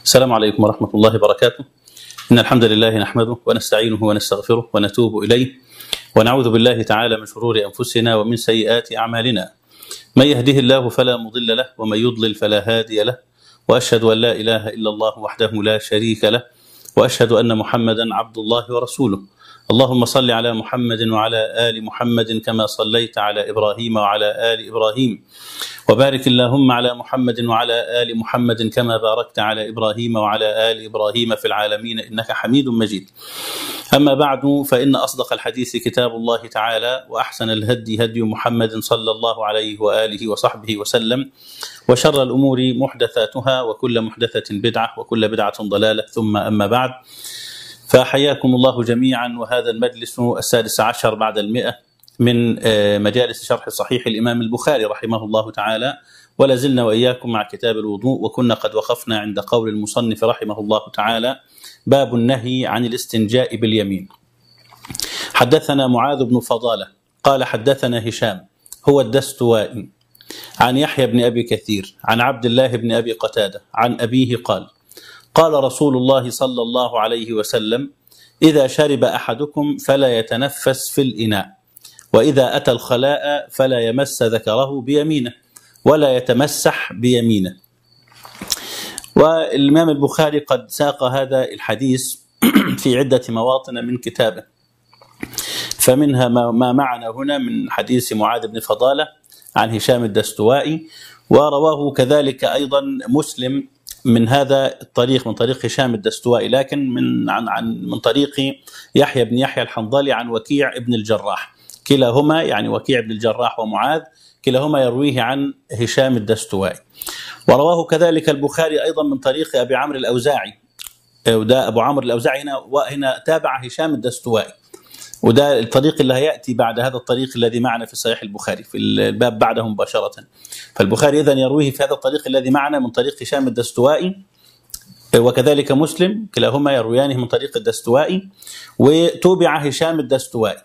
السلام عليكم ورحمة الله وبركاته. إن الحمد لله نحمده ونستعينه ونستغفره ونتوب إليه ونعوذ بالله تعالى من شرور أنفسنا ومن سيئات أعمالنا. من يهده الله فلا مضل له ومن يضلل فلا هادي له، وأشهد أن لا إله إلا الله وحده لا شريك له، وأشهد أن محمدا عبد الله ورسوله. اللهم صل على محمد وعلى آل محمد كما صليت على إبراهيم وعلى آل إبراهيم، وبارك اللهم على محمد وعلى آل محمد كما باركت على إبراهيم وعلى آل إبراهيم في العالمين إنك حميد مجيد. أما بعد، فإن أصدق الحديث كتاب الله تعالى، وأحسن الهدي هدي محمد صلى الله عليه وآله وصحبه وسلم، وشر الأمور محدثاتها، وكل محدثة بدعة، وكل بدعة ضلالة، ثم أما بعد. فحياكم الله جميعا، وهذا المجلس 16 بعد 100 من مجالس شرح صحيح الإمام البخاري رحمه الله تعالى، ولا زلنا وإياكم مع كتاب الوضوء، وكنا قد وقفنا عند قول المصنف رحمه الله تعالى: باب النهي عن الاستنجاء باليمين. حدثنا معاذ بن فضالة قال حدثنا هشام هو الدستوائي عن يحيى بن أبي كثير عن عبد الله بن أبي قتادة عن أبيه قال: قال رسول الله صلى الله عليه وسلم: إذا شرب أحدكم فلا يتنفس في الإناء، وإذا أتى الخلاء فلا يمس ذكره بيمينه ولا يتمسح بيمينه. والإمام البخاري قد ساق هذا الحديث في عدة مواطن من كتابه، فمنها ما معنا هنا من حديث معاذ بن فضالة عن هشام الدستوائي، ورواه كذلك أيضا مسلم من هذا الطريق، من طريق هشام الدستوائي، لكن من طريق يحيى بن يحيى الحنظلي عن وكيع بن الجراح، كلاهما يعني وكيع بن الجراح ومعاذ كلاهما يرويه عن هشام الدستوائي. ورواه كذلك البخاري أيضا من طريق أبي عمرو الأوزاعي، وده أبو عمرو الأوزاعي هنا تابع هشام الدستوائي، وده الطريق اللي هيأتي بعد هذا الطريق الذي معنا في صحيح البخاري في الباب بعده مباشرة. فالبخاري إذن يرويه في هذا الطريق الذي معنا من طريق هشام الدستوائي، وكذلك مسلم كلاهما يرويانه من طريق الدستوائي. وتوبع هشام الدستوائي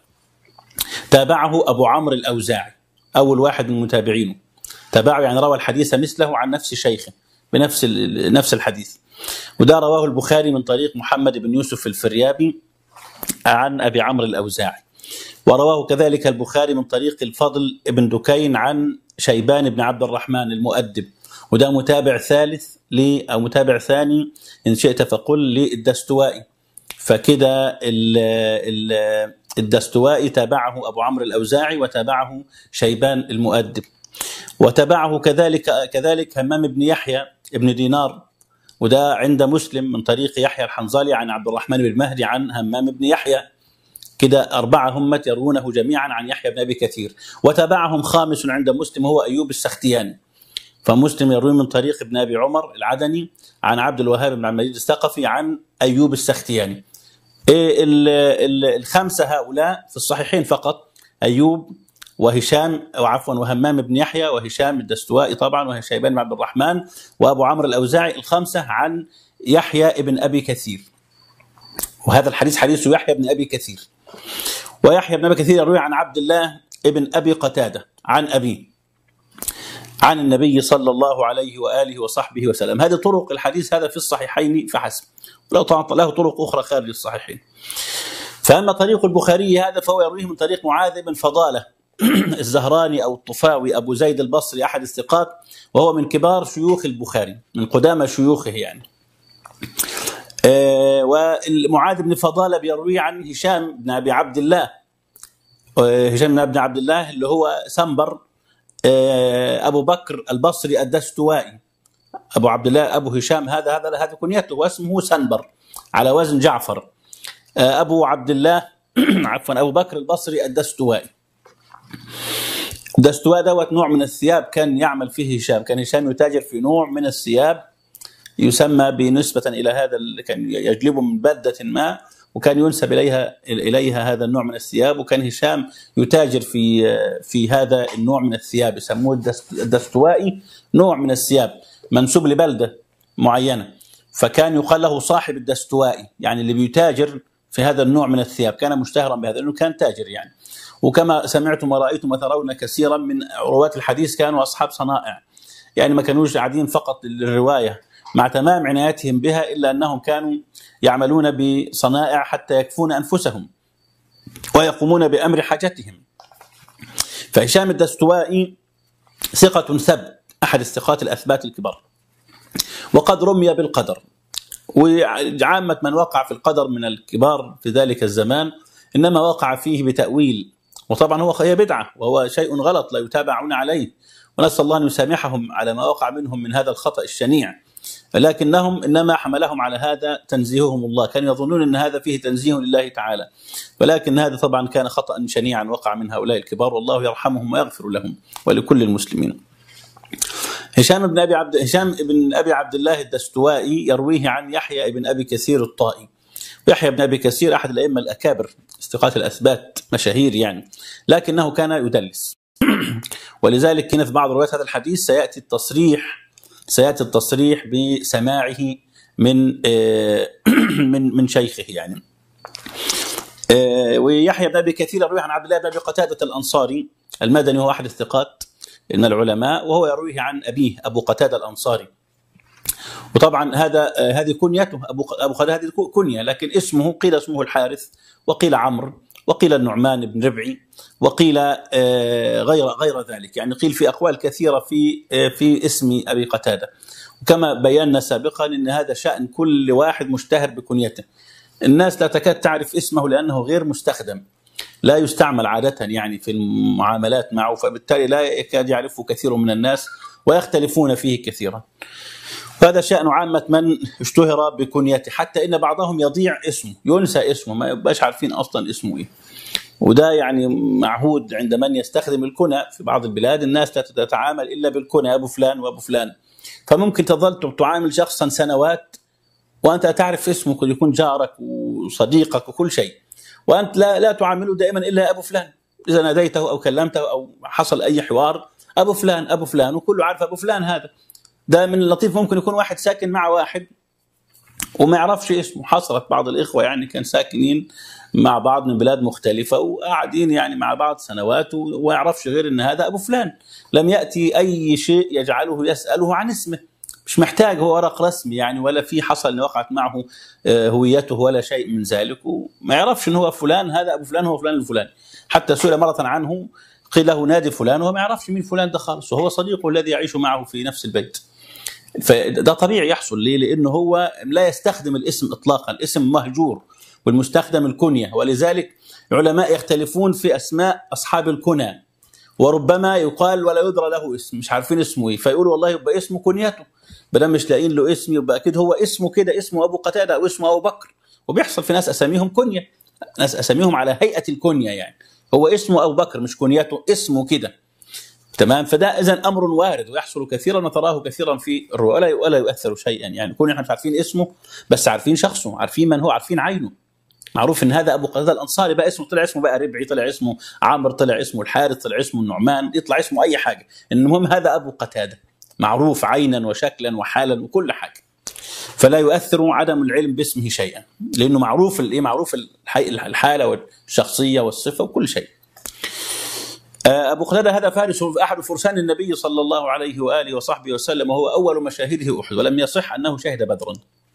تابعه أبو عمرو الأوزاعي، أول واحد من متابعينه تابعه، يعني روى الحديث مثله عن نفس شيخه بنفس الحديث. وده رواه البخاري من طريق محمد بن يوسف الفريابي عن أبي عمرو الأوزاعي. ورواه كذلك البخاري من طريق الفضل بن دكين عن شيبان بن عبد الرحمن المؤدب، وده متابع ثالث أو متابع ثاني إن شئت فقل للدستوائي. فكده الدستوائي تابعه أبو عمرو الأوزاعي، وتابعه شيبان المؤدب، وتابعه كذلك همام بن يحيى بن دينار، وده عند مسلم من طريق يحيى الحنظلي عن عبد الرحمن بن مهدي عن همام بن يحيى. كده أربعة هم يرونه جميعا عن يحيى بن أبي كثير. وتابعهم خامس عند مسلم هو أيوب السختياني، فمسلم يروي من طريق ابن أبي عمر العدني عن عبد الوهاب بن عبد المجيد الثقفي عن أيوب السختياني. الخمسة هؤلاء في الصحيحين فقط، أيوب وهشام وهمام بن يحيى وهشام الدستوائي طبعا وشيبان بن عبد الرحمن وأبو عمرو الأوزاعي، الخمسة عن يحيى بن أبي كثير. وهذا الحديث حديث يحيى بن أبي كثير، ويحيى بن أبي كثير يروي عن عبد الله بن أبي قتادة عن أبيه عن النبي صلى الله عليه وآله وصحبه وسلم. هذه طرق الحديث هذا في الصحيحين فحسب، له طرق أخرى خارج الصحيحين. فأما طريق البخاري هذا فهو يرويه من طريق معاذ بن فضالة الزهراني أو الطفاوي أبو زيد البصري أحد الثقات، وهو من كبار شيوخ البخاري، من قدامى شيوخه يعني. ومعاذ بن فضالة بيروي عن هشام بن أبي عبد الله، هشام بن أبي عبد الله اللي هو سنبر أبو بكر البصري الدستوائي، أبو عبد الله أبو هشام، هذا كنيته، واسمه سنبر على وزن جعفر، أبو عبد الله عفوا أبو بكر البصري الدستوائي. الدستواء دوت نوع من الثياب كان يعمل فيه هشام، كان هشام يتاجر في نوع من الثياب يسمى بنسبة إلى هذا اللي كان يجلبه من بلدة ما، وكان ينسب إليها هذا النوع من الثياب، وكان هشام يتاجر في هذا النوع من الثياب، يسموه الدستوائي، نوع من الثياب منسوب لبلدة معينة، فكان يقال له صاحب الدستوائي، يعني اللي بيتاجر في هذا النوع من الثياب، كان مشتهرا بهذا لأنه كان تاجر يعني. وكما سمعتم ورأيتم وترون كثيرا من رواة الحديث كانوا أصحاب صنائع، يعني ما كانوش قاعدين فقط للرواية مع تمام عنايتهم بها، إلا أنهم كانوا يعملون بصنائع حتى يكفون أنفسهم ويقومون بأمر حاجتهم. فهشام الدستوائي ثقة ثبت، أحد الثقات الأثبات الكبار، وقد رمي بالقدر. وعامة من وقع في القدر من الكبار في ذلك الزمان إنما وقع فيه بتأويل، وطبعا هي بدعة وهو شيء غلط لا يتابعون عليه، ونسأل الله أن يسامحهم على ما وقع منهم من هذا الخطأ الشنيع، لكنهم إنما حملهم على هذا تنزيههم الله، كانوا يظنون أن هذا فيه تنزيه لله تعالى، ولكن هذا طبعا كان خطأ شنيعا وقع من هؤلاء الكبار، والله يرحمهم ويغفر لهم ولكل المسلمين. هشام بن أبي عبد الله الدستوائي يرويه عن يحيى بن أبي كثير الطائي، ويحيى بن أبي كثير أحد الأئمة الأكابر استقاة الأثبات مشاهير يعني، لكنه كان يدلس ولذلك كان في بعض روايات هذا الحديث سيأتي التصريح بسماعه من شيخه يعني. ويحيى بن أبي كثير يرويه عن عبد الله بن أبي قتادة الأنصاري المدني، وهو أحد الثقات من العلماء، وهو يرويه عن أبيه أبو قتادة الأنصاري. وطبعا هذه كنيته، أبو قتادة هذه كنية، لكن اسمه قيل اسمه الحارث، وقيل عمرو، وقيل النعمان بن ربعي، وقيل غير ذلك، يعني قيل في أقوال كثيرة في اسم أبي قتادة. وكما بينا سابقا أن هذا شأن كل واحد مشتهر بكنيته، الناس لا تكاد تعرف اسمه لأنه غير مستخدم، لا يستعمل عادة يعني في المعاملات معه، فبالتالي لا يكاد يعرفه كثير من الناس ويختلفون فيه كثيرا. وهذا شأن عامة من اشتهر بكنيته، حتى إن بعضهم يضيع اسمه، ينسى اسمه، ما يبقاش عارفين أصلا اسمه إيه. وده يعني معهود عند من يستخدم الكنى في بعض البلاد، الناس لا تتعامل إلا بالكنى، أبو فلان وأبو فلان، فممكن تظل تعامل شخصا سنوات وأنت تعرف اسمه، قد يكون جارك وصديقك وكل شيء، وأنت لا تعامله دائما إلا أبو فلان، إذا ناديته أو كلمته أو حصل أي حوار أبو فلان أبو فلان، وكله عارف أبو فلان. هذا ده من اللطيف، ممكن يكون واحد ساكن مع واحد وما يعرفش اسمه. حصلت بعض الإخوة يعني كان ساكنين مع بعض من بلاد مختلفة وقاعدين يعني مع بعض سنوات وما يعرفش غير أن هذا أبو فلان، لم يأتي أي شيء يجعله يسأله عن اسمه، مش محتاج هو ورق رسمي يعني، ولا في حصل أن وقعت معه هويته ولا شيء من ذلك، وما يعرفش أنه هو فلان، هذا أبو فلان هو فلان الفلاني. حتى سئل مرة عنه قيل له نادي فلان، وهو ما يعرفش مين فلان ده خالص، وهو صديقه الذي يعيش معه في نفس البيت. فده طبيعي يحصل ليه؟ لأنه هو لا يستخدم الاسم إطلاقا، الاسم مهجور، والمستخدم الكنية. ولذلك العلماء يختلفون في أسماء أصحاب الكنى، وربما يقال ولا يدرى له اسم، مش عارفين اسمه ايه، فيقولوا والله يبقى اسمه كنيته، بدل مش لاقين له اسم يبقى اكيد هو اسمه كده، اسمه ابو قتاده او اسمه ابو بكر. وبيحصل في ناس اساميهم كنيه، ناس اساميهم على هيئه الكنيه، يعني هو اسمه ابو بكر مش كنيته، اسمه كده، تمام. فده اذا امر وارد ويحصل كثيرا وتراه كثيرا في الرؤى، ولا يؤثر شيئا يعني، كون احنا مش عارفين اسمه بس عارفين شخصه، عارفين من هو، عارفين عينه، معروف ان هذا ابو قتاده الانصاري، بقى اسمه طلع اسمه بقى ربعي، طلع اسمه عامر، طلع اسمه الحارث، طلع اسمه النعمان، يطلع اسمه اي حاجه، المهم هذا ابو قتاده معروف عينا وشكلا وحالا وكل حاجه. فلا يؤثر عدم العلم باسمه شيئا، لانه معروف معروف الحاله والشخصيه والصفه وكل شيء. ابو قتاده هذا فارس، احد فرسان النبي صلى الله عليه واله وصحبه وسلم، وهو اول مشاهده احد، ولم يصح انه شهد بدرا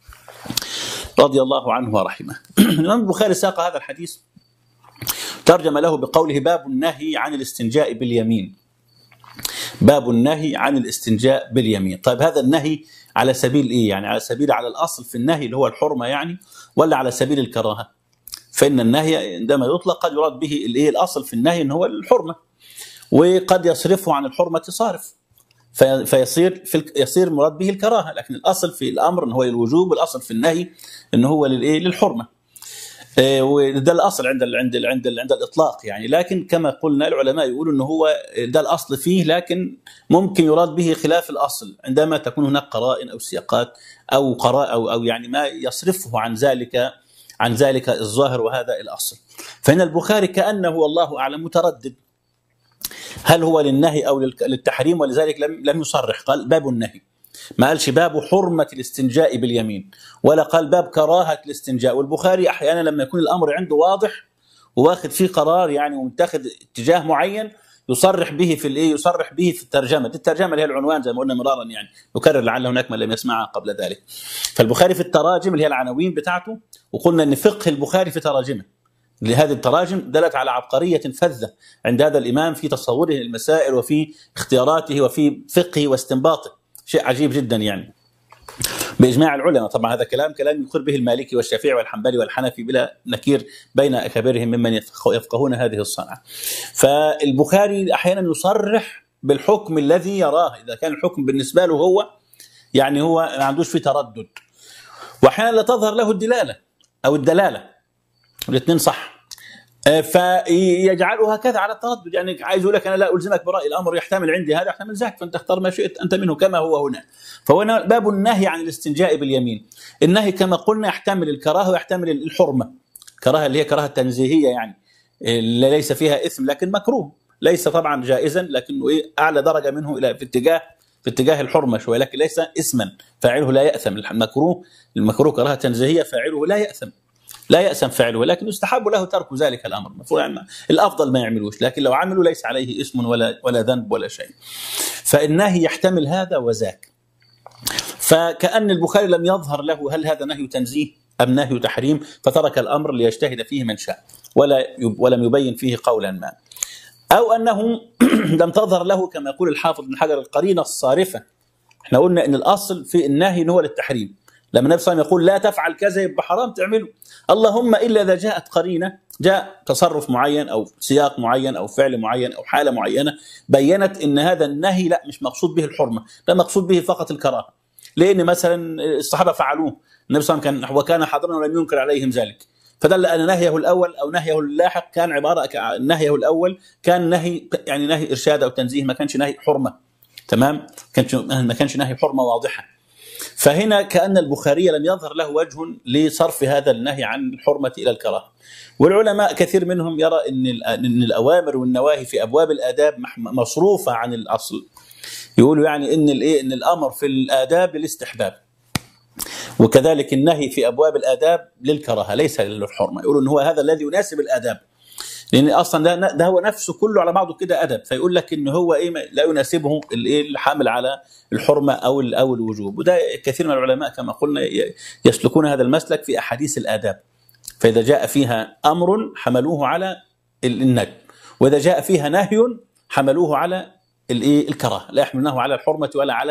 رضي الله عنه ورحمه. الإمام البخاري ساق هذا الحديث، ترجم له بقوله باب النهي عن الاستنجاء باليمين. باب النهي عن الاستنجاء باليمين. طيب هذا النهي على سبيل ايه؟ يعني على سبيل على الاصل في النهي اللي هو الحرمه يعني، ولا على سبيل الكراهه؟ فان النهي عندما يطلق قد يراد به الايه، الاصل في النهي ان هو الحرمه، وقد يصرفه عن الحرمه صارف، يصير مراد به الكراهه، لكن الاصل في الامر ان هو الوجوب، والاصل في النهي ان هو للحرمه. وده الاصل عند الاطلاق يعني. لكن كما قلنا العلماء يقولوا ان هو ده الاصل فيه، لكن ممكن يراد به خلاف الاصل عندما تكون هناك قرائن او سياقات او او يعني ما يصرفه عن ذلك الظاهر، وهذا الاصل. فإن البخاري كأنه والله اعلم متردد هل هو للنهي او للتحريم، ولذلك لم يصرح، قال باب النهي، ما قالش باب حرمة الاستنجاء باليمين، ولا قال باب كراهة الاستنجاء. والبخاري أحيانا لما يكون الأمر عنده واضح وواخد فيه قرار يعني ومتخذ اتجاه معين، يصرح به في الايه، يصرح به في الترجمه، دي الترجمه اللي هي العنوان زي ما قلنا مرارا يعني، نكرر لعل هناك من لم يسمعها قبل ذلك. فالبخاري في التراجم اللي هي العناوين بتاعته، وقلنا ان فقه البخاري في تراجمه لهذه التراجم دلت على عبقريه فذه عند هذا الامام في تصوره للمسائل وفي اختياراته وفي فقهه واستنباطه، شيء عجيب جدا يعني باجماع العلماء. طبعا هذا كلام يقر به المالكي والشافعي والحنبلي والحنفي بلا نكير بين اكابرهم ممن يفقهون هذه الصنعه. فالبخاري احيانا يصرح بالحكم الذي يراه، اذا كان الحكم بالنسبه له هو يعني هو ما عندوش فيه تردد، واحيانا لا تظهر له الدلاله او الدلاله، الاثنين صح، فيجعله هكذا على التردد، يعني عايز يقول لك انا لا الزمك براي، الامر يحتمل عندي هذا يحتمل ذاك، فانت اختار ما شئت انت منه كما هو هنا. فهنا باب النهي عن الاستنجاء باليمين. النهي كما قلنا يحتمل الكراهه ويحتمل الحرمه، الكراهه اللي هي كراهه تنزيهيه يعني اللي ليس فيها اثم لكن مكروه، ليس طبعا جائزا لكنه ايه اعلى درجه منه الى في اتجاه الحرمه شويه، لكن ليس اثما، فاعله لا ياثم. المكروه كراهه تنزيهيه فاعله لا يأسم فعله، لكن يستحب له ترك ذلك الأمر، يعني الأفضل ما يعملوش، لكن لو عملوا ليس عليه اسم ولا ذنب ولا شيء. فالنهي يحتمل هذا وذاك. فكأن البخاري لم يظهر له هل هذا نهي تنزيه أم نهي تحريم، فترك الأمر ليجتهد فيه من شاء ولم يبين فيه قولا ما، أو أنه لم تظهر له كما يقول الحافظ بن حجر القرينة الصارفة. احنا قلنا أن الأصل في النهي هو للتحريم، لما النبي صلى الله عليه وسلم يقول لا تفعل كذا يبقى حرام تعمله، اللهم إلا إذا جاءت قرينة، جاء تصرف معين أو سياق معين أو فعل معين أو حالة معينة بينت إن هذا النهي لا مش مقصود به الحرمة، لا مقصود به فقط الكراهة، لأن مثلا الصحابة فعلوه، النبي صلى الله عليه وسلم وكان حاضرا ولم ينكر عليهم ذلك، فدل أن نهيه الأول أو نهيه اللاحق كان عبارة نهيه الأول كان نهي يعني نهي إرشاد أو تنزيه، ما كانش نهي حرمة، تمام، ما كانش نهي حرمة واضحة. فهنا كأن البخاري لم يظهر له وجه لصرف هذا النهي عن الحرمة إلى الكراهة. والعلماء كثير منهم يرى أن الأوامر والنواهي في أبواب الآداب مصروفة عن الأصل، يقولوا يعني أن الأمر في الآداب للاستحباب، وكذلك النهي في أبواب الآداب للكراهة ليس للحرمة، يقولوا أن هو هذا الذي يناسب الآداب، لأن أصلا ده هو نفسه كله على بعضه كده أدب، فيقول لك إن هو لا يناسبه الحامل على الحرمة أو الوجوب. وده كثير من العلماء كما قلنا يسلكون هذا المسلك في أحاديث الآداب، فإذا جاء فيها أمر حملوه على الندب، وإذا جاء فيها نهي حملوه على الكراهة، لا يحملونه على الحرمة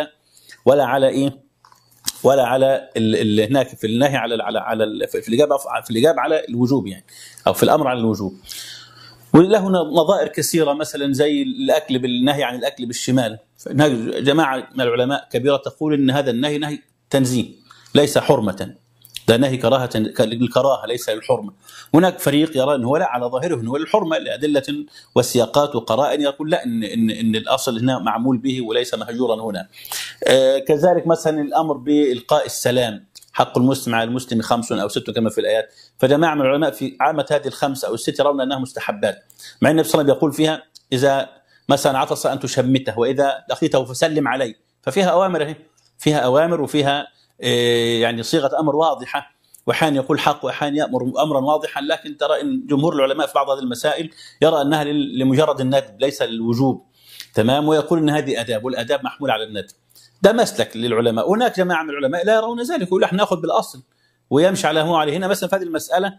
ولا على هناك في النهي في الإجابة على الوجوب يعني، أو في الأمر على الوجوب. وله نظائر كثيرة مثلا زي الأكل بالنهي عن الأكل بالشمال، جماعة من العلماء كبيرة تقول إن هذا النهي نهي تنزيه ليس حرمة، ده نهي كراهة للكراهة ليس للحرمة. هناك فريق يرى أنه لا على ظاهره أنه للحرمة لأدلة وسياقات وقرائن، يقول لا إن الأصل هنا معمول به وليس مهجورا هنا. كذلك مثلا الأمر بإلقاء السلام، حق المسلم على المسلم 5 أو 6 كما في الآيات، فجماعة من العلماء في عامة هذه ال5 أو ال6 يرون أنها مستحبات، مع النبي صلى الله عليه وسلم يقول فيها إذا مثلا عطس أن تشمته، وإذا لقيته فسلم عليه، ففيها أوامر، فيها أوامر وفيها يعني صيغة أمر واضحة، وحين يقول حق وحين يأمر أمرا واضحا، لكن ترى إن جمهور العلماء في بعض هذه المسائل يرى أنها لمجرد الندب ليس للوجوب، تمام، ويقول أن هذه أداب والأداب محمول على الندب. ده مسلك للعلماء. هناك جماعة من العلماء لا يرون ذلك، يقول احنا ناخذ بالأصل ويمشي على هو عليه. هنا مثلا في هذه المسألة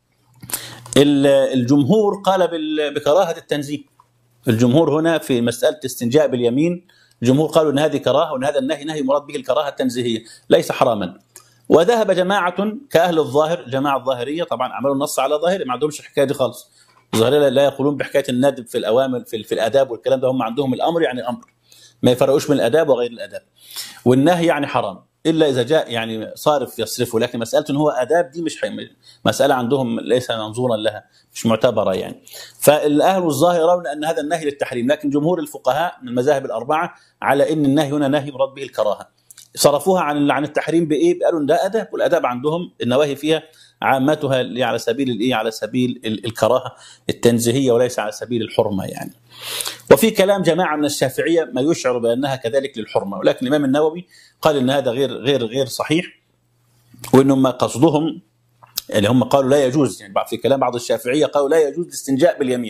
الجمهور قال بكراهة التنزيه، الجمهور هنا في مسألة استنجاء باليمين الجمهور قالوا ان هذه كراهه وان هذا النهي نهي مراد به الكراهه التنزيهيه ليس حراما. وذهب جماعه كاهل الظاهر، جماعه الظاهريه طبعا عملوا النص على ظاهر، ما عندهمش الحكايه دي خالص. الظاهريه لا يقولون بحكايه الندب في الاوامر في الاداب والكلام ده، هم عندهم الامر يعني الامر، ما يفرقوش بين الاداب وغير الاداب، والنهي يعني حرام الا اذا جاء يعني صارف يصرفه، لكن مساله ان هو اداب دي مش مساله عندهم ليس منظورا لها، مش معتبره يعني. فالاهل الظاهر يرون ان هذا النهي للتحريم، لكن جمهور الفقهاء من المذاهب الاربعه على ان النهي هنا نهي مراد به الكراهه، صرفوها عن التحريم بايه؟ قالوا ان ده اداب، والاداب عندهم النواهي فيها عامتها على سبيل على سبيل الكراهه التنزيهيه وليس على سبيل الحرمه يعني. وفي كلام جماعه من الشافعيه ما يشعر بانها كذلك للحرمه، ولكن الامام النووي قال ان هذا غير صحيح، وانهم قصدهم اللي هم قالوا لا يجوز، يعني في كلام بعض الشافعيه قالوا لا يجوز الاستنجاء باليمين،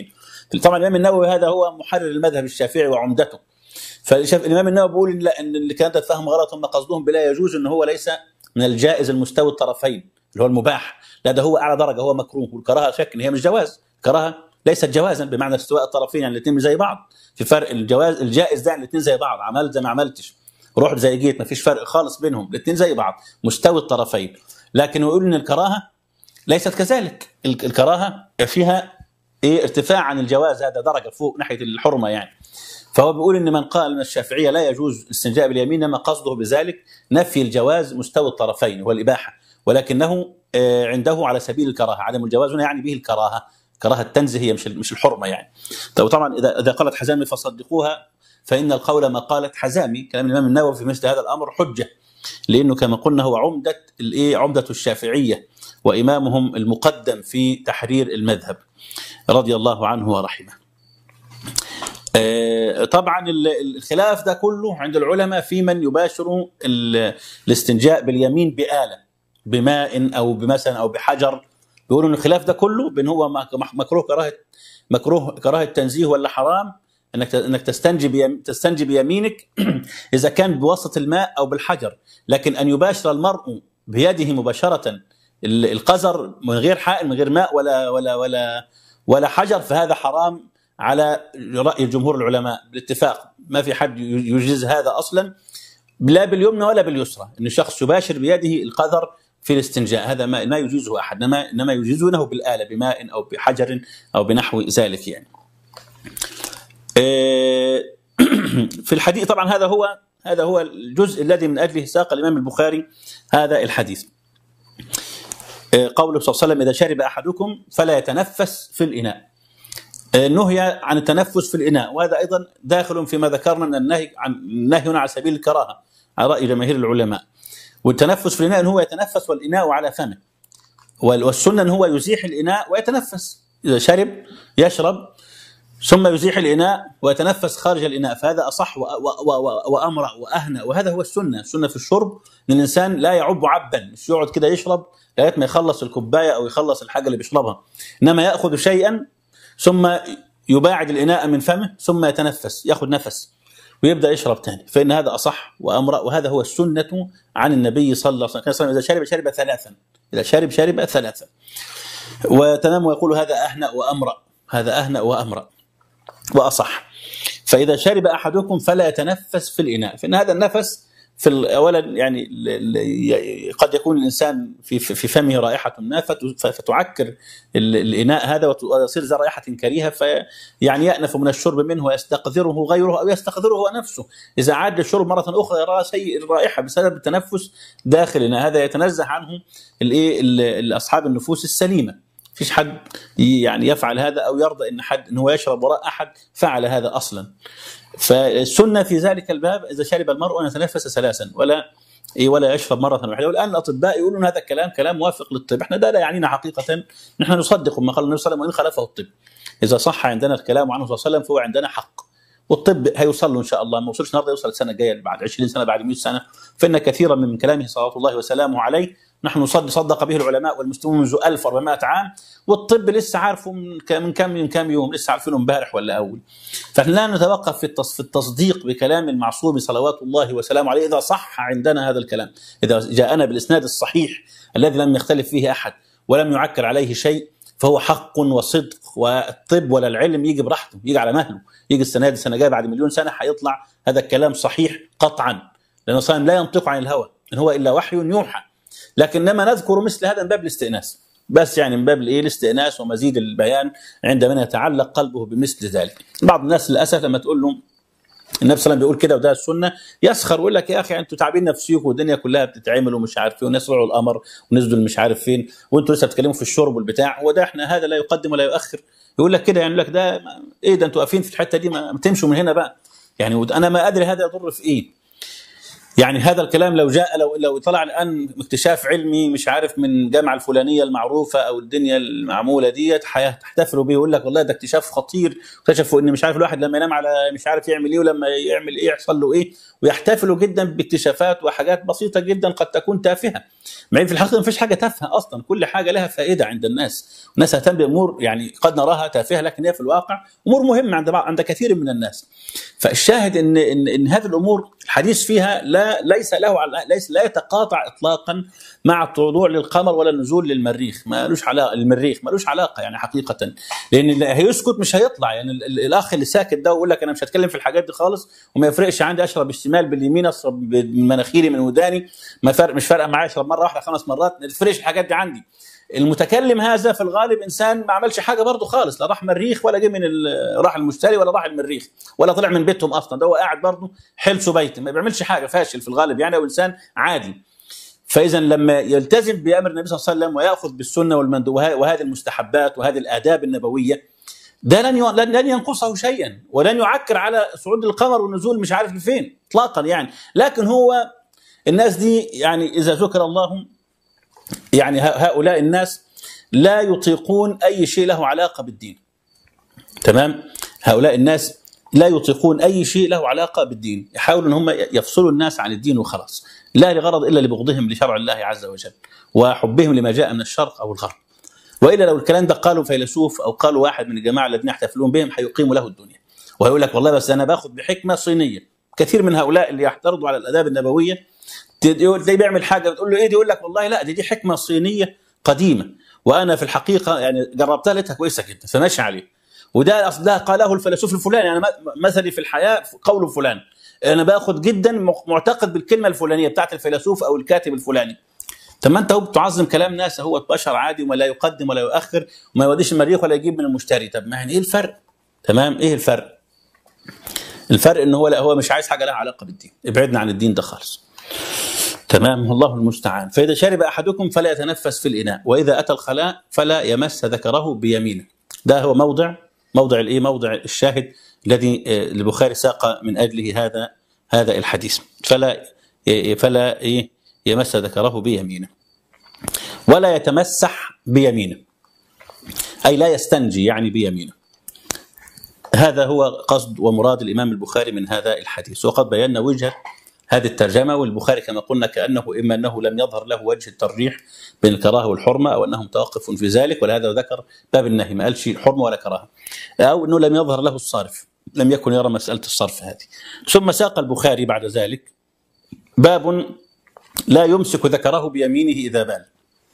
طبعا الامام النووي هذا هو محرر المذهب الشافعي وعمدته. فشاف الامام النووي بيقول لا، ان اللي كانت تفهم غلط هم قصدهم بلا يجوز ان هو ليس من الجائز المستوي الطرفين اللي هو المباح، لا ده هو اعلى درجه، هو مكروه. والكراهه شك ان هي مش جواز، الكراهه ليست جوازا بمعنى استواء الطرفين، يعني الاثنين زي بعض. في فرق الجواز الجائز ده، يعني الاثنين زي بعض، عملت زي ما عملتش، رحت زي جيت، ما فيش فرق خالص بينهم، الاثنين زي بعض مستوي الطرفين. لكن يقول ان الكراهه ليست كذلك، الكراهه فيها ارتفاع عن الجواز، هذا درجه فوق ناحيه الحرمه يعني. فهو بيقول ان من قال من الشافعيه لا يجوز الاستنجاء باليمين، انما قصده بذلك نفي الجواز مستوى الطرفين والاباحه، ولكنه عنده على سبيل الكراهه. عدم الجواز هنا يعني به الكراهه، كراهه التنزيه مش الحرمه يعني. طبعا اذا قالت حزامي فصدقوها فان القول ما قالت حزامي. كلام الامام النووي في مثل هذا الامر حجه، لانه كما قلنا هو عمده الشافعيه وامامهم المقدم في تحرير المذهب رضي الله عنه ورحمه. طبعا الخلاف ده كله عند العلماء في من يباشر الاستنجاء باليمين بآلة، بماء او مثلا او بحجر. بيقولوا ان الخلاف ده كله بين هو مكروه كراهه تنزيه ولا حرام انك تستنجي بيمينك اذا كان بواسطه الماء او بالحجر. لكن ان يباشر المرء بيده مباشره القذر من غير حائل، من غير ماء ولا حجر، فهذا حرام على رأي جمهور العلماء بالاتفاق. ما في حد يجيز هذا أصلا، لا باليمنى ولا باليسرى، أن الشخص يباشر بيده القذر في الاستنجاء، هذا ما يجيزه أحد، إنما يجيزونه بالآلة، بماء أو بحجر أو بنحو ذلك يعني. في الحديث طبعا هذا هو الجزء الذي من أجله ساق الإمام البخاري هذا الحديث. قوله صلى الله عليه وسلم إذا شرب أحدكم فلا يتنفس في الإناء. نهي عن التنفس في الإناء، وهذا أيضا داخل فيما ذكرنا من النهي على سبيل الكراهة على رأي جماهير العلماء. والتنفس في الإناء هو يتنفس والإناء على فمه، والسنة هو يزيح الإناء ويتنفس. إذا شرب يشرب ثم يزيح الإناء ويتنفس خارج الإناء، فهذا أصح وأمرأ وأهنأ، وهذا هو السنة في الشرب. إن الإنسان لا يعب عبا، مش يقعد كده يشرب لغاية ما يخلص الكوباية أو يخلص الحاجة اللي بيشربها، إنما يأخذ شيئا ثم يباعد الإناء من فمه ثم يتنفس، يأخذ نفس ويبدأ يشرب ثاني، فإن هذا أصح وأمرأ، وهذا هو السنة عن النبي صلى الله عليه وسلم. إذا شرب ثلاثا، إذا شرب ثلاثا وتمام، ويقول هذا أهنأ وأمرأ، هذا أهنأ وأمرأ وأصح. فإذا شرب أحدكم فلا يتنفس في الإناء، فإن هذا النفس في اولا يعني قد يكون الانسان في فمه رائحه ما فتعكر الاناء هذا وتصير ذا رائحه كريهه، فيعني يأنف من الشرب منه ويستقذره غيره او يستقذره هو نفسه. اذا عاد الشرب مره اخرى يرى سيء الرائحه بسبب التنفس داخل الاناء، هذا يتنزه عنه اصحاب النفوس السليمه. فيش حد يعني يفعل هذا او يرضى ان هو يشرب وراء احد فعل هذا اصلا. فالسنة في ذلك الباب إذا شرب المرء أن يتنفس ثلاثا ولا يشرب مرة واحدة. والآن الأطباء يقولون هذا كلام موافق للطب، احنا ده لا يعنينا حقيقة، نحن نصدق ما قال النبي صلى الله عليه وسلم وإن خالفه الطب. إذا صح عندنا الكلام عنه صلى الله عليه وسلم فهو عندنا حق، والطب هيوصل له إن شاء الله، ما وصلش النهارده يوصل السنة الجاية، بعد 20 سنة، بعد 100 سنة، فإن كثيرا من كلامه صلوات الله وسلامه عليه نحن صدق به العلماء والمسلمون منذ 1400 عام، والطب لسه عارفه من كم يوم، لسه عارفينه امبارح ولا اول. فنحن لا نتوقف في التصديق بكلام المعصوم صلوات الله وسلامه عليه اذا صح عندنا هذا الكلام، اذا جاءنا بالاسناد الصحيح الذي لم يختلف فيه احد ولم يعكر عليه شيء فهو حق وصدق. والطب ولا العلم يجي براحته، يجي على مهله، يجي السنه جايه بعد مليون سنه هيطلع هذا الكلام صحيح قطعا، لأنه صلى لا ينطق عن الهوى إن هو إلا وحي يوحى. لكنما نذكر مثل هذا من باب الاستئناس بس، يعني من باب الاستئناس ومزيد البيان عند من يتعلق قلبه بمثل ذلك. بعض الناس للاسف لما تقول له النبي صلى الله عليه وسلم بيقول كده وده السنه يسخر ويقول لك يا اخي انتوا تعبين نفسيكم والدنيا كلها بتتعمل ومش عارف ايه، والناس طلعوا القمر ونزلوا مش عارف فين وانتوا لسه بتتكلموا في الشرب والبتاع، وده احنا هذا لا يقدم ولا يؤخر. يقول لك كده، يعني يقول لك ده ايه ده انتوا واقفين في الحته دي، ما تمشوا من هنا بقى. يعني انا ما ادري هذا يضر في ايه. يعني هذا الكلام لو جاء لو طلع الان اكتشاف علمي مش عارف من الجامعه الفلانيه المعروفه او الدنيا المعموله ديت هيحتفلوا بيه، يقول لك والله ده اكتشاف خطير، اكتشفوا ان مش عارف الواحد لما ينام على مش عارف يعمل ايه، ولما يعمل ايه يحصل له ايه، ويحتفلوا جدا باكتشافات وحاجات بسيطه جدا قد تكون تافهه. مع ان في الحقيقه ما فيش حاجه تافهه اصلا، كل حاجه لها فائده عند الناس، والناس تهتم بامور يعني قد نراها تافهه لكن هي في الواقع امور مهمه عند كثير من الناس. فالشاهد ان هذه الامور الحديث فيها لا يتقاطع اطلاقا مع الطلوع للقمر ولا النزول للمريخ، مالوش علاقه، المريخ مالوش علاقه يعني حقيقه، لان اللي هيسكت مش هيطلع. يعني الاخ اللي ساكت ده ويقول لك انا مش هتكلم في الحاجات دي خالص وما يفرقش عندي اشرب بالشمال باليمين اشرب بمناخيري من وداني، مش فارقه معايا اشرب مره واحده 5 مرات، ما تفرقش الحاجات دي عندي. المتكلم هذا في الغالب انسان ما عملش حاجه برضه خالص، لا راح مريخ ولا جه من راح المشتري ولا راح المريخ ولا طلع من بيتهم اصلا، ده هو قاعد برضه حلسه بيته، ما بيعملش حاجه، فاشل في الغالب يعني، او انسان عادي. فاذا لما يلتزم بامر النبي صلى الله عليه وسلم وياخذ بالسنه وهذه المستحبات وهذه الاداب النبويه، ده لن ينقصه شيئا ولن يعكر على صعود القمر والنزول مش عارف لفين اطلاقا يعني. لكن هو الناس دي يعني اذا ذكر الله يعني هؤلاء الناس لا يطيقون أي شيء له علاقة بالدين. تمام؟ هؤلاء الناس لا يطيقون أي شيء له علاقة بالدين، يحاولوا أن هم يفصلوا الناس عن الدين وخلاص، لا لغرض إلا لبغضهم لشرع الله عز وجل وحبهم لما جاء من الشرق أو الغرب. وإلا لو الكلام ده قالوا فيلسوف أو قالوا واحد من الجماعة الذين يحتفلون بهم هيقيموا له الدنيا، وهيقول لك والله بس أنا باخذ بحكمة صينية. كثير من هؤلاء اللي يعترضوا على الآداب النبوية تلاقيه بيعمل حاجه بتقول له ايه دي، يقول لك والله لا دي حكمه صينيه قديمه وانا في الحقيقه يعني جربتها لقيتها كويسه جدا فماشي عليه. وده اصلا قاله الفيلسوف الفلاني، يعني مثلي في الحياه قول فلان، انا باخذ جدا معتقد بالكلمه الفلانيه بتاعت الفيلسوف او الكاتب الفلاني. طب ما انت هو بتعظم كلام ناس، هو بشر عادي وما لا يقدم ولا يؤخر وما يوديش المريخ ولا يجيب من المشتري. طب ما يعني ايه الفرق؟ تمام، ايه الفرق؟ الفرق ان هو لا هو مش عايز حاجه لها علاقه بالدين، ابعدنا عن الدين ده خالص. تمام، الله المستعان. فإذا شرب أحدكم فلا يتنفس في الإناء، وإذا أتى الخلاء فلا يمس ذكره بيمينه. ده هو موضع الإيه؟ موضع الشاهد الذي البخاري ساق من أجله هذا الحديث. فلا يمس ذكره بيمينه ولا يتمسح بيمينه، أي لا يستنجي يعني بيمينه. هذا هو قصد ومراد الإمام البخاري من هذا الحديث، وقد بينا وجهة هذه الترجمة. والبخاري كما قلنا كأنه إما أنه لم يظهر له وجه الترجيح بين الكراهة والحرمة، أو أنه متوقف في ذلك، ولهذا ذكر باب النهي ما قالش حرمة ولا كراهة، أو أنه لم يظهر له الصرف، لم يكن يرى مسألة الصرف هذه. ثم ساق البخاري بعد ذلك باب لا يمسك ذكره بيمينه إذا بال.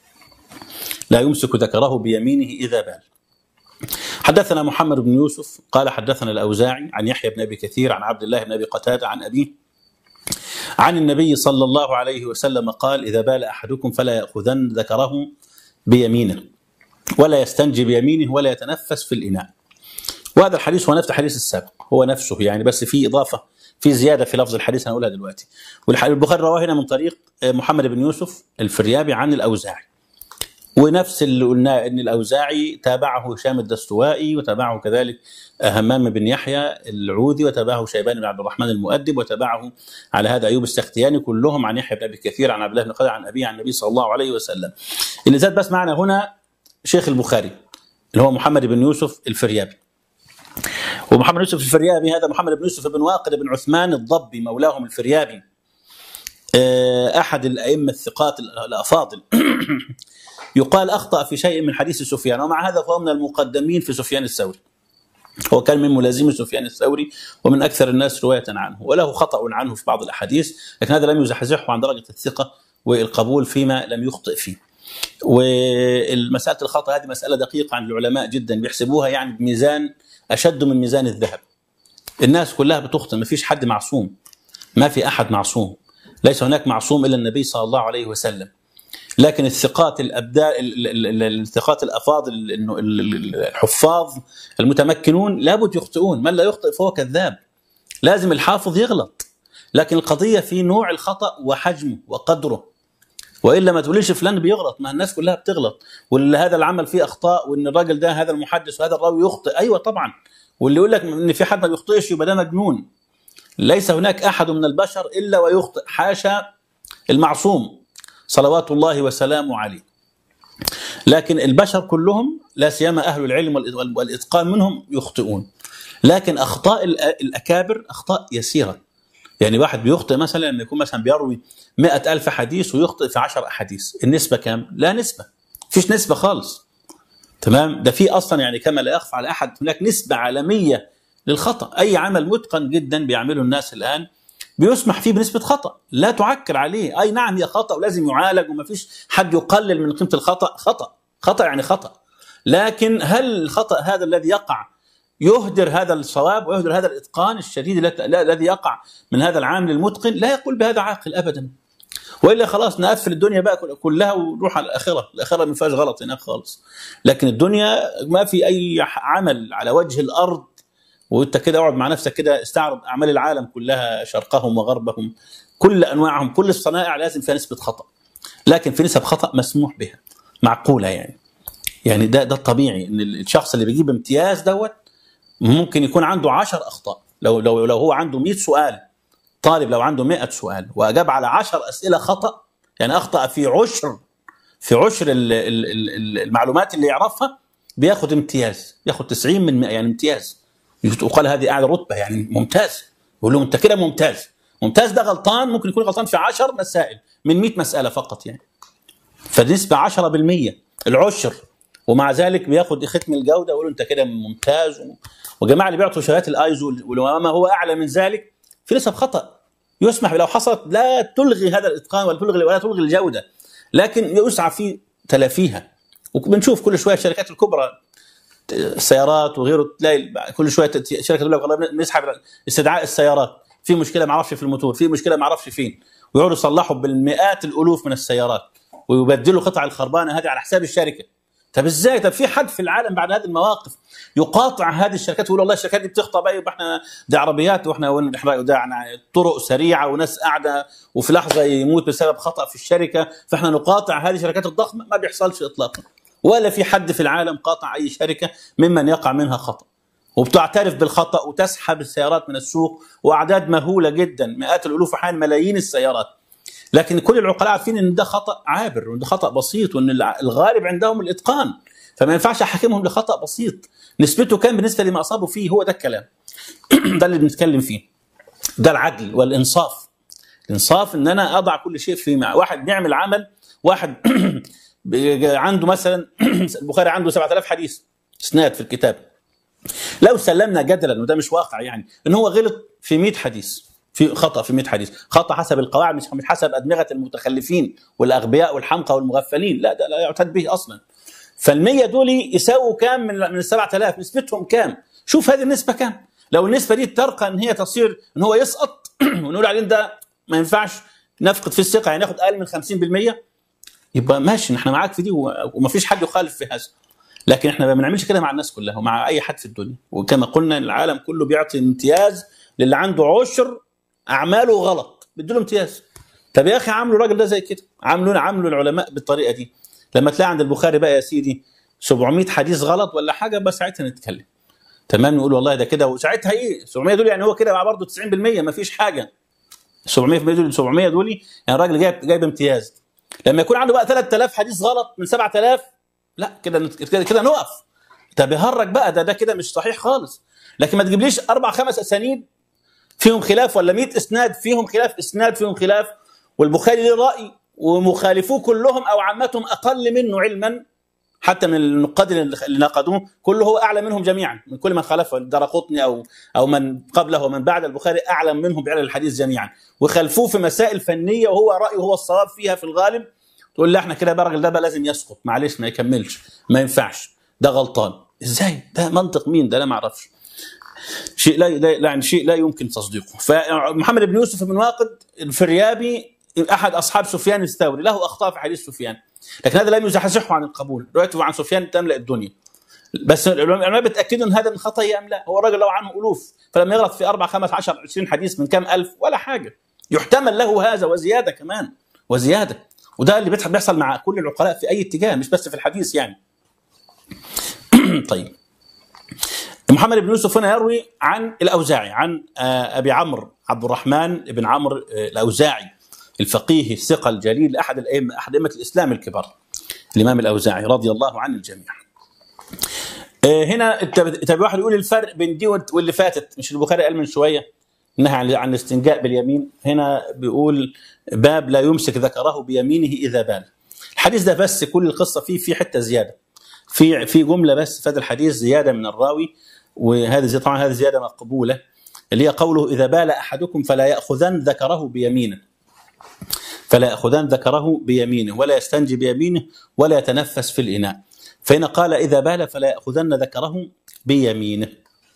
لا يمسك ذكره بيمينه إذا بال. حدثنا محمد بن يوسف قال حدثنا الأوزاعي عن يحيى بن أبي كثير عن عبد الله بن أبي قتادة عن أبيه عن النبي صلى الله عليه وسلم قال: إذا بال أحدكم فلا يأخذن ذكره بيمينه ولا يستنجي بيمينه ولا يتنفس في الإناء. وهذا الحديث هو نفس الحديث السابق، هو نفسه يعني، بس في إضافة، في زيادة في لفظ الحديث هنقولها دلوقتي. والبخاري رواه هنا من طريق محمد بن يوسف الفريابي عن الأوزاعي، ونفس اللي قلناه ان الاوزاعي تابعه هشام الدستوائي، وتابعه كذلك همام بن يحيى العودي، وتابعه شيبان بن عبد الرحمن المؤدب، وتابعه على هذا ايوب السختياني، كلهم عن يحيى بن ابي كثير عن عبد الله بن قتادة عن ابيه عن النبي صلى الله عليه وسلم. اللي زاد بس معنا هنا شيخ البخاري اللي هو محمد بن يوسف الفريابي. ومحمد بن يوسف الفريابي هذا محمد بن يوسف بن واقد بن عثمان الضبي مولاهم الفريابي، احد الائمه الثقات الافاضل. يقال أخطأ في شيء من حديث سفيان، ومع هذا فهو من المقدمين في سفيان الثوري، هو كان من ملازمي سفيان الثوري ومن أكثر الناس رواية عنه، وله خطأ عنه في بعض الأحاديث، لكن هذا لم يزحزحه عن درجة الثقة والقبول فيما لم يخطئ فيه. والمسألة الخطأ هذه مسألة دقيقة عن العلماء جدا، بيحسبوها يعني بميزان أشد من ميزان الذهب. الناس كلها بتخطئ، ما فيش حد معصوم، ما في أحد معصوم، ليس هناك معصوم إلا النبي صلى الله عليه وسلم. لكن الثقات الثقات الافاضل الحفاظ المتمكنون لابد يخطئون، من لا يخطئ فهو كذاب، لازم الحافظ يغلط، لكن القضيه في نوع الخطا وحجمه وقدره، والا ما تقوليش فلان بيغلط، ما الناس كلها بتغلط، واللي هذا العمل فيه اخطاء، وان الراجل ده هذا المحدث وهذا الراوي يخطئ، ايوه طبعا، واللي يقول لك ان في حد ما بيخطئش يبقى ده مجنون. ليس هناك أحد من البشر إلا ويخطئ، حاشا المعصوم صلوات الله وسلامه عليه. لكن البشر كلهم لا سيما أهل العلم والإتقان منهم يخطئون، لكن أخطاء الأكابر أخطاء يسيرة. يعني واحد بيخطئ مثلا لما يكون مثلا بيروي 100,000 حديث ويخطئ في 10 أحاديث، النسبة كام؟ لا نسبة، فيش نسبة خالص. تمام؟ ده في أصلا يعني كما لا يخفى على أحد هناك نسبة عالمية للخطأ. أي عمل متقن جدا بيعمله الناس الآن بيسمح فيه بنسبة خطأ لا تعكر عليه. أي نعم هي خطأ ولازم يعالج، وما فيش حد يقلل من قيمة الخطأ. خطأ يعني خطأ، لكن هل الخطأ هذا الذي يقع يهدر هذا الصواب ويهدر هذا الإتقان الشديد الذي يقع من هذا العامل المتقن؟ لا يقول بهذا عاقل أبدا، وإلا خلاص نقفل الدنيا بقى كلها ونروح على الآخرة. الآخرة ما فيهاش غلط هناك خالص، لكن الدنيا ما في أي عمل على وجه الأرض وانت كده اقعد مع نفسك كده استعرض اعمال العالم كلها، شرقهم وغربهم، كل انواعهم، كل الصنائع لازم فيها نسبه خطا، لكن في نسب خطا مسموح بها معقوله. يعني ده الطبيعي ان الشخص اللي بيجيب امتياز دوت ممكن يكون عنده 10 اخطاء. لو هو عنده 100 سؤال، طالب لو عنده 100 سؤال واجاب على 10 اسئله خطا، يعني اخطا في عشر المعلومات اللي يعرفها، بياخد امتياز، ياخد 90 من 100، يعني امتياز. وقال هذه اعلى رتبه، يعني ممتاز. يقول له انت كده ممتاز. ده غلطان، ممكن يكون غلطان في 10 مسائل من 100 مساله فقط يعني. فالنسبه 10%، العشر، ومع ذلك بياخد ختم الجوده ويقول له انت كده ممتاز. وجماعه اللي بيعطوا شهادات الايزو وما هو اعلى من ذلك في نسب خطا يسمح لو حصلت لا تلغي هذا الاتقان ولا تلغي الجوده، لكن يسعى في تلافيها. وبنشوف كل شويه الشركات الكبرى السيارات وغيره، تلاقي كل شويه شركه تقول لك والله بنسحب استدعاء السيارات، في مشكله ما اعرفش في الموتور، في مشكله ما اعرفش فين، ويقعدوا يصلحوا بالمئات الالوف من السيارات ويبدلوا قطع الخربانه هذه على حساب الشركه. طب ازاي؟ طب في حد في العالم بعد هذه المواقف يقاطع هذه الشركات ويقول والله الشركات دي بتخطئ بقى، يبقى احنا دي عربيات واحنا طرق سريعه وناس قاعده وفي لحظه يموت بسبب خطا في الشركه فاحنا نقاطع هذه الشركات الضخمه؟ ما بيحصلش اطلاقا، ولا في حد في العالم قاطع اي شركه ممن يقع منها خطا، وبتعترف بالخطا وتسحب السيارات من السوق، واعداد مهوله جدا، مئات الالوف احيانا ملايين السيارات. لكن كل العقلاء عارفين ان ده خطا عابر وان ده خطا بسيط وان الغالب عندهم الاتقان، فما ينفعش احاكمهم لخطا بسيط نسبته كام بالنسبه لما اصابوا فيه. هو ده الكلام ده اللي بنتكلم فيه، ده العدل والانصاف. الانصاف ان انا اضع كل شيء في واحد بيعمل عمل، واحد عنده مثلا البخاري عنده 7000 حديث اسناد في الكتاب، لو سلمنا جدلا وده مش واقع يعني ان هو غلط في 100 حديث، في خطا في 100 حديث، خطا حسب القواعد مش حسب ادمغه المتخلفين والاغبياء والحمقى والمغفلين، لا ده لا يعتد به اصلا. فال100 دول يساووا كام من ال7000؟ نسبتهم كام؟ شوف هذه النسبه كام. لو النسبه دي ترقى ان هي تصير ان هو يسقط ونقول عليه ده ما ينفعش، نفقد في الثقه يعني ناخد اقل من 50%، يبقى ماشي احنا معاك في دي وما فيش حد يخالف في هذا. لكن احنا ما بنعملش كده مع الناس كلها ومع اي حد في الدنيا، وكما قلنا العالم كله بيعطي امتياز للي عنده عشر اعماله غلط بيديله امتياز. طب يا اخي عاملوا الراجل ده زي كده، عاملوا العلماء بالطريقه دي. لما تلاقي عند البخاري بقى يا سيدي 700 حديث غلط ولا حاجه، بس ساعتها نتكلم تمام، نقول والله ده كده، وساعتها ايه 700 دول يعني هو كده مع برضه 90% ما فيش حاجه. 700 دول يعني الراجل جايب امتياز. لما يكون عنده بقى 3000 حديث غلط من 7000، لا كده نقف. ده بيهرج بقى، ده كده مش صحيح خالص. لكن ما تجيبليش 4-5 اسانيد فيهم خلاف، ولا 100 اسناد فيهم خلاف، اسناد فيهم خلاف، والبخاري له راي ومخالفوه كلهم او عامتهم اقل منه علما، حتى من النقاد اللي نقدوه كله هو اعلى منهم جميعا، من كل من خالفه، الدرقطني او من قبله ومن بعد البخاري اعلم منهم بعلم الحديث جميعا، وخلفوه في مسائل فنيه وهو رايه هو الصواب فيها في الغالب، تقول لي احنا كده بقى الراجل ده بقى لازم يسقط، معلش ما يكملش، ما ينفعش، ده غلطان. ازاي؟ ده منطق مين ده؟ لا ما اعرفش، شيء لا يمكن تصديقه. فمحمد بن يوسف بن واقد الفريابي احد اصحاب سفيان الثوري، له اخطاء في حديث سفيان، لكن هذا لم يزحزحه عن القبول، روايته عن سفيان تملا الدنيا. بس العلماء بتاكدوا ان هذا من خطا ام لا. هو الراجل لو عنه الوف، فلما يغلط في 4 5 10 20 حديث من كم الف ولا حاجه، يحتمل له هذا وزياده كمان وزياده. وده اللي بيحصل مع كل العقلاء في اي اتجاه، مش بس في الحديث يعني. طيب محمد بن يوسف هنا يروي عن الأوزاعي عن أبي عمرو عبد الرحمن بن عمرو الأوزاعي الفقيه الثقة الجليل أحد أئمة الإسلام الكبار، الإمام الأوزاعي رضي الله عن الجميع. هنا طب واحد يقول الفرق بين دي واللي فاتت، مش البخاري قال من شوية نهى عن الاستنجاء باليمين، هنا بيقول باب لا يمسك ذكره بيمينه إذا بال. الحديث ده بس كل القصة فيه حتة زيادة، في جملة بس في هذا الحديث زيادة من الراوي، وهذه طبعا هذه زيادة مقبولة، اللي هي قوله إذا بال أحدكم فلا يأخذن ذكره بيمينه، فلا يأخذن ذكره بيمينه ولا يستنجي بيمينه ولا يتنفس في الإناء. فهنا قال إذا بال فلا يأخذن ذكره بيمينه.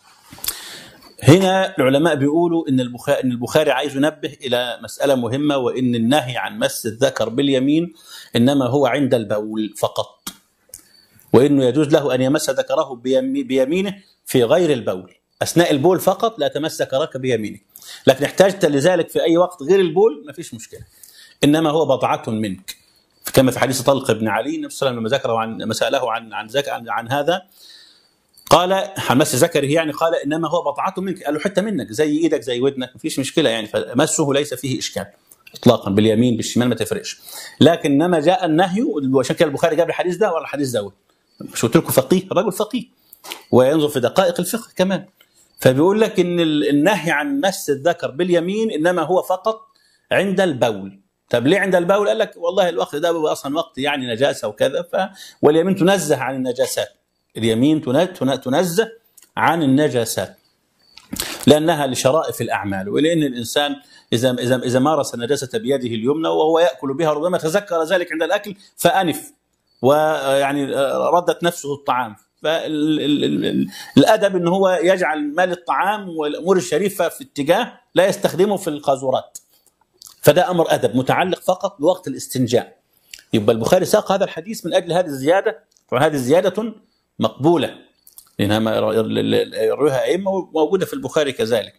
هنا العلماء بيقولوا إن البخاري عايز ينبه إلى مسألة مهمة، وإن النهي عن مس الذكر باليمين إنما هو عند البول فقط، وإنه يجوز له أن يمس ذكره بيمينه في غير البول، أثناء البول فقط لا تمس ذكرك بيمينه، لكن احتاجت لذلك في أي وقت غير البول ما فيش مشكلة، إنما هو بضعة منك، كما في حديث طلق بن علي النبي صلى الله عليه وسلم لما ذكره عن سأله عن هذا قال عن مس ذكره، يعني قال إنما هو بضعة منك، قال له حتة منك زي إيدك زي ودنك ما فيش مشكلة يعني، فمسه ليس فيه إشكال إطلاقا، باليمين بالشمال ما تفرقش. لكن إنما جاء النهي، وعشان كده البخاري جاب الحديث ده ولا الحديث ده، مش قلت لكم فقيه، رجل فقيه وينظر في دقائق الفقه كمان، فبيقول لك ان النهي عن مس الذكر باليمين انما هو فقط عند البول. طب ليه عند البول؟ قال لك والله الوقت ده هو اصلا وقت يعني نجاسه وكذا، واليمين تنزه عن النجاسات، اليمين تنزه عن النجاسات لانها لشرائف الاعمال، ولان الانسان اذا مارس النجاسه بيده اليمنى وهو ياكل بها ربما تذكر ذلك عند الاكل فانف ويعني ردت نفسه الطعام، فالادب ان هو يجعل مال الطعام والامور الشريفه في اتجاه لا يستخدمه في القاذورات، فده امر ادب متعلق فقط بوقت الاستنجاء. يبقى البخاري ساق هذا الحديث من اجل هذه الزياده، وهذه زياده مقبوله لانها يرويها ائمه وموجوده في البخاري كذلك.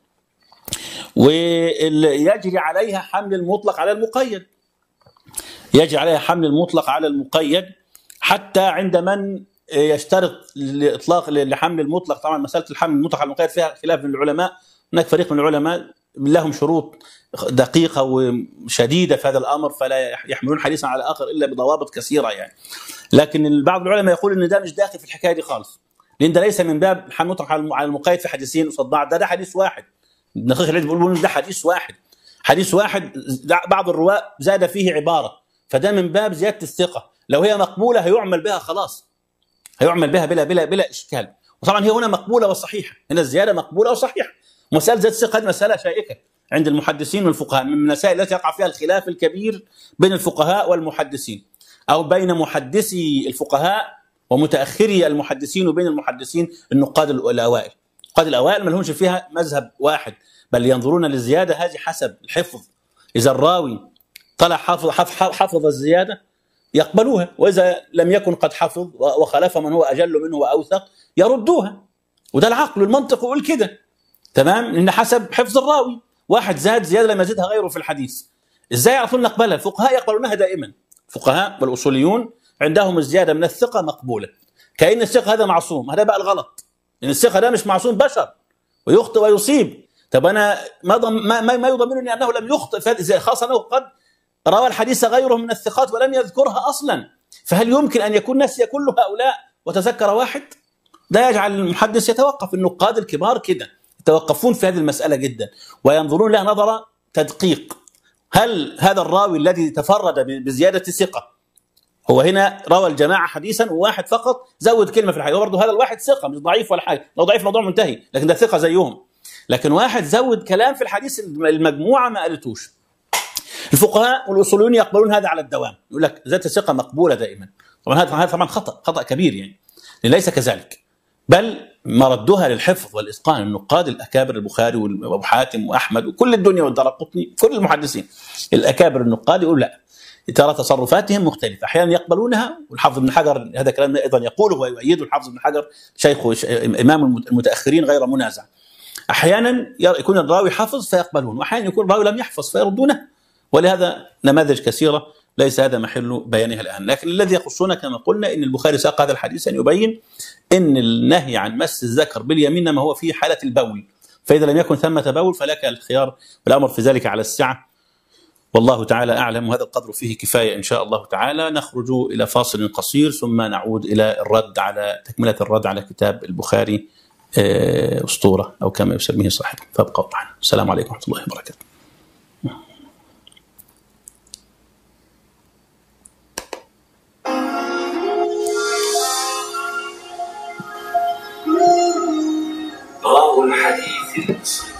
ويجري عليها حمل المطلق على المقيد، يجري عليها حمل المطلق على المقيد حتى عند من يشترط الاطلاق لحمل المطلق. طبعا مساله الحمل المطلق على المقيد فيها خلاف من العلماء، هناك فريق من العلماء لهم شروط دقيقه وشديده في هذا الامر، فلا يحملون حديثا على اخر الا بضوابط كثيره يعني. لكن بعض العلماء يقول ان ده مش داخل في الحكايه دي خالص، لان ده ليس من باب الحمل المطلق على المقيد في حديثين قصاد بعض، ده حديث واحد. الدقيق الذي بيقولون ده حديث واحد، حديث واحد بعض الرواه زاد فيه عباره، فده من باب زياده الثقه، لو هي مقبوله هيعمل بها خلاص، هيعمل بها بلا اشكال. وطبعا هي هنا مقبوله وصحيحه، هنا الزياده مقبوله وصحيحه. مساله زياده الثقه هذه مساله شائكه عند المحدثين والفقهاء، من المسائل التي يقع فيها الخلاف الكبير بين الفقهاء والمحدثين، او بين محدثي الفقهاء ومتاخري المحدثين، وبين المحدثين النقاد الاوائل. النقاد الاوائل ما لهمش فيها مذهب واحد، بل ينظرون للزياده هذه حسب الحفظ، اذا الراوي طلع حفظ الزياده يقبلوها، واذا لم يكن قد حفظ وخالف من هو اجل منه واوثق يردوها، وده العقل والمنطق يقول كده، تمام، لان حسب حفظ الراوي، واحد زاد زياده لم يزدها غيره في الحديث، ازاي يعرفون نقبلها؟ الفقهاء يقبلونها دائما، الفقهاء والاصوليون عندهم الزياده من الثقه مقبوله، كأن الثقه هذا معصوم. هذا بقى الغلط، لان الثقه ده مش معصوم، بشر ويخطئ ويصيب. طب انا ما يضمنني انه لم يخطئ، خاصه انه قد روى الحديث غيره من الثقات ولم يذكرها اصلا، فهل يمكن ان يكون نسي كل هؤلاء وتذكر واحد؟ ده يجعل المحدث يتوقف. النقاد الكبار كده يتوقفون في هذه المساله جدا، وينظرون لها نظره تدقيق. هل هذا الراوي الذي تفرد بزياده ثقه، هو هنا روى الجماعه حديثا وواحد فقط زود كلمه في الحديث، وبرضه هذا الواحد ثقه مش ضعيف ولا حاجه، لو ضعيف موضوع منتهي، لكن ده ثقه زيهم، لكن واحد زود كلام في الحديث المجموعه ما قالتوش. الفقهاء والاصوليون يقبلون هذا على الدوام، يقول لك ذات الثقه مقبوله دائما. طبعا هذا طبعا خطا كبير يعني، ليس كذلك، بل مردها للحفظ والاتقان. النقاد الاكابر البخاري وابو حاتم واحمد وكل الدنيا والدرقطني، كل المحدثين الاكابر النقاد يقول لا، ترى تصرفاتهم مختلفه، احيانا يقبلونها، والحافظ ابن حجر هذا كلام ايضا يقوله ويؤيده الحافظ ابن حجر شيخ امام المتاخرين غير منازع. احيانا يكون الراوي حافظ فيقبلون، واحيانا يكون الراوي لم يحفظ فيردونه، ولهذا نماذج كثيره ليس هذا محل بيانها الآن. لكن الذي يخصنا كما قلنا أن البخاري ساق هذا الحديث أن يبين أن النهي عن مس الذكر باليمين إنما هو في حالة البول، فإذا لم يكن ثمة بول فلك الخيار، والأمر في ذلك على السعة، والله تعالى أعلم. وهذا القدر فيه كفاية إن شاء الله تعالى. نخرج إلى فاصل قصير ثم نعود إلى الرد على تكملة الرد على كتاب البخاري أسطورة أو كما يسميه صاحبه، فابقوا معنا. السلام عليكم ورحمة الله وبركاته. باب الحديث المسلم.